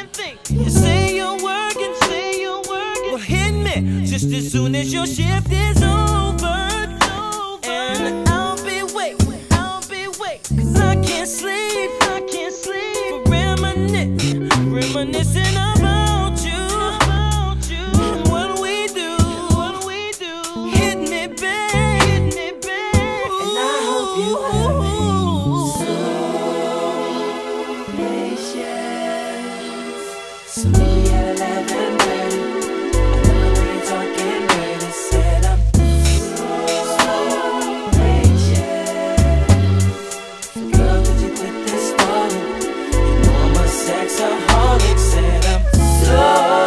can't think. You say you're working, well hit me just as soon as your shift is over. And I'll be waiting, cause I can't sleep, for reminiscing about you, and what we do, hit me babe, and I hope you have patience. So maybe at 11:30, we're talking dirty, said I'm so patient. Girl, could you quit this stalling? You know I'm a sexaholic, said I'm so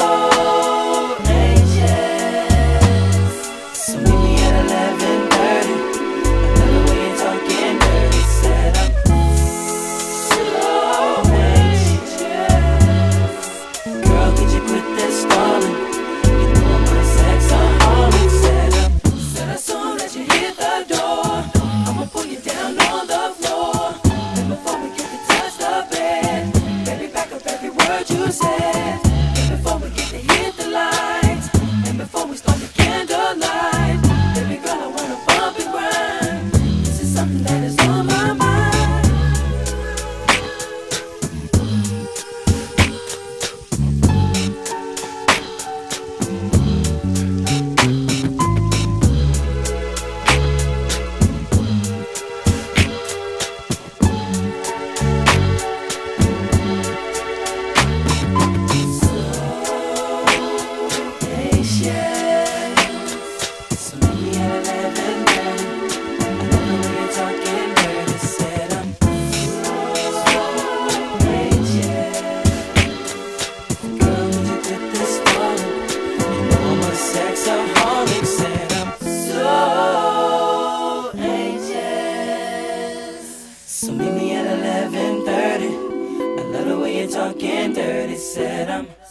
anxious. So meet me at 11:30, another way you're talking dirty, said I'm so anxious. Girl, could you quit that stalling? You know I'm a sexaholic, said as soon as you hit the door, I'ma pull you down on the floor. And before we get to touch the bed, baby, back up every word you said. And before we get to hit the lights, and before we start the candlelight, baby girl, I wanna bump and grind. This is something that is on my mind. So meet me at 11:30, another way you're talking dirty, said I'm so anxious. Girl, would you quit this stalling? You know I'm a sexaholic, said I'm so anxious. So meet me at 11:30, I love the way you're talking dirty, said I'm